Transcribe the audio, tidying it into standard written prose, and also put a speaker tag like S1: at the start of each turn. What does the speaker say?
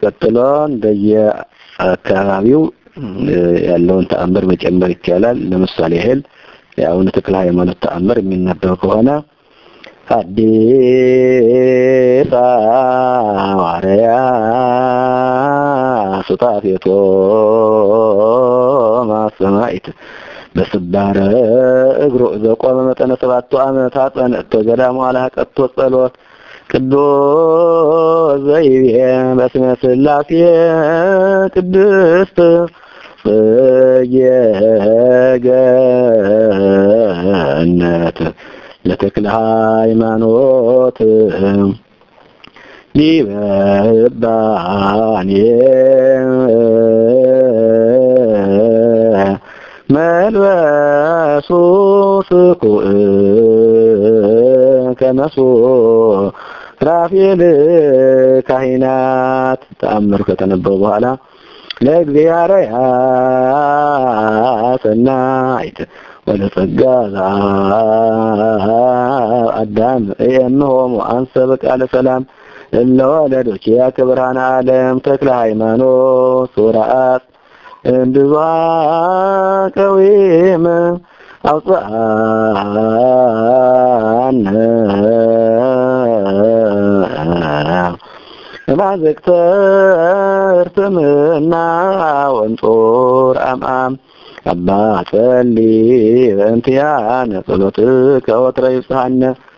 S1: ቀጥሎ እንደየአካባቢው ያለውን ተአምር መጨመር ይቻላል። ለምሳሌ ያህል የአቡነ ተክለ ሃይማኖት ተአምር የሚነበብ ከሆነ አዲስ ሐዋርያ ሱታፌቶ ማሰማይት በስባረ እግሮ ዘቆመ መጠነ 7 ዓመታት ጸንቶ ገዳሙ አላቀቶ ጸሎት ቅዱስ ዘይቤ በስመ ሥላሴ ቅድስት ገነት ለተክለ ሃይማኖት ሊበባኔ መልበሱ ስኩዕ ከመሱ ራፌል ካህናት ተአምር ከተነበበ በኋላ ለእግዚአብሔር ሰናይት ወለጸጋ አዳም የምሆሙ አንሰ በቃለ ሰላም ለወለዶች ያክብራን ዓለም ተክለ ሃይማኖት ሱራአት እንድባ ቀዊም አውፃን ማዘክተር ትምና ወንጦር አምአም አባ ጸሊ በእንቲያን ጸሎትከ ወትረ ይብጽሐነ